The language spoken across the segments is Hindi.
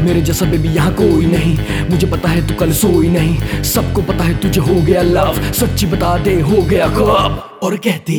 मेरे जैसा बेबी यहाँ कोई नहीं। मुझे पता है तू कल सोई नहीं, सबको पता है तुझे हो गया लव। सच्ची बता दे हो गया कब? और कहती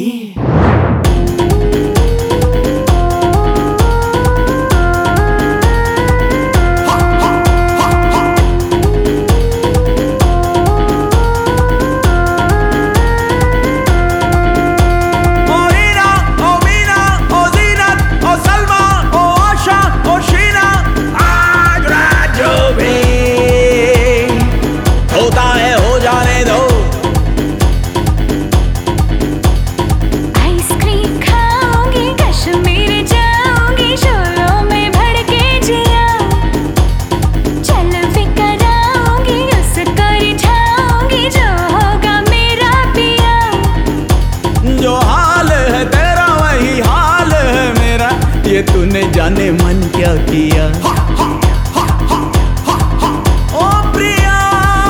ये तूने जाने मन क्या किया। ओ प्रिया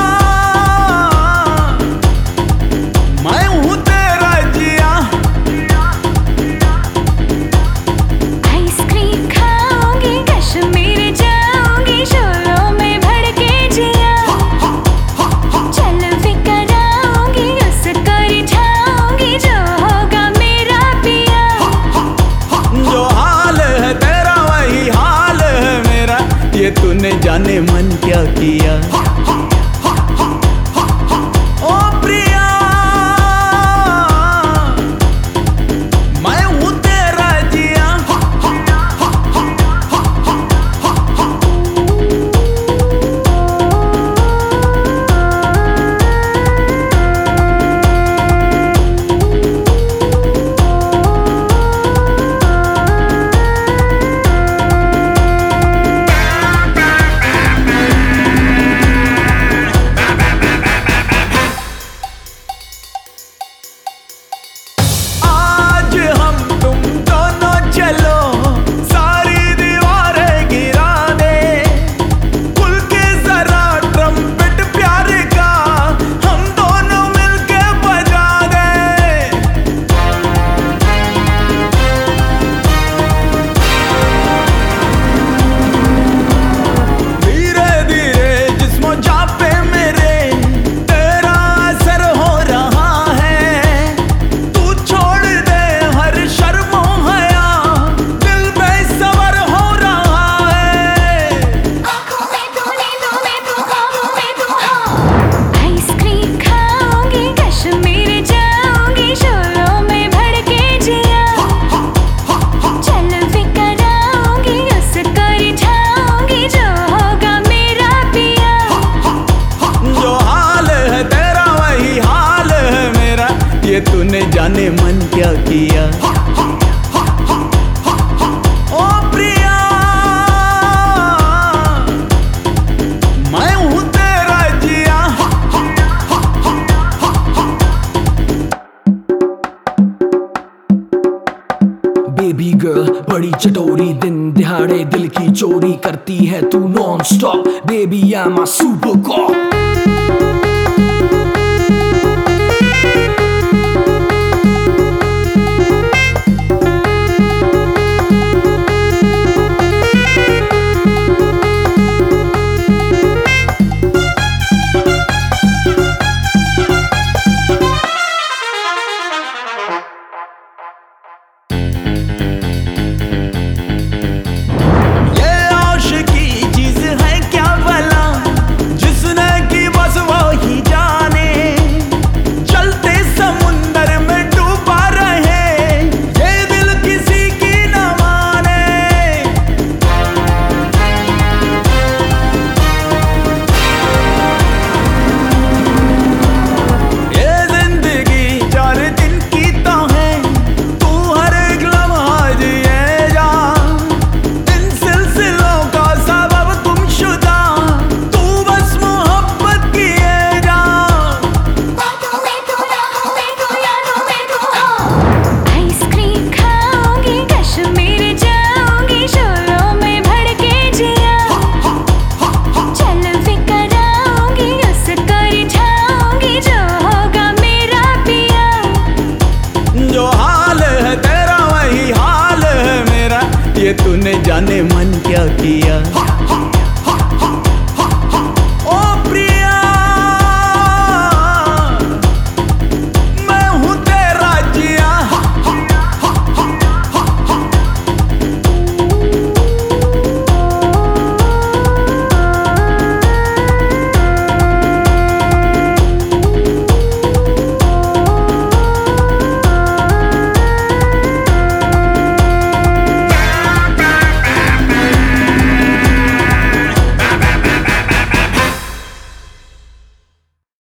मैं हूँ तेरा जिया। आइसक्रीम खाऊंगी, कश्मीर जाऊंगी, शोरों में भड़के जिया। चल फिकर आऊंगी, उसको रिझाऊंगी, जो होगा मेरा पिया। जो हाल है तेरा वही हाल है मेरा, ये तूने जाने मन क्या किया। ओ प्रिया मैं हूँ तेरा जिया। ये तूने जाने मन क्या किया। ओ प्रिया मैं हूँ तेरा जिया। बेबी गर्ल बड़ी चटोरी, दिन दिहाड़े दिल की चोरी करती है तू nonstop. Baby I am a super cop. ये तूने जाने मन क्या किया।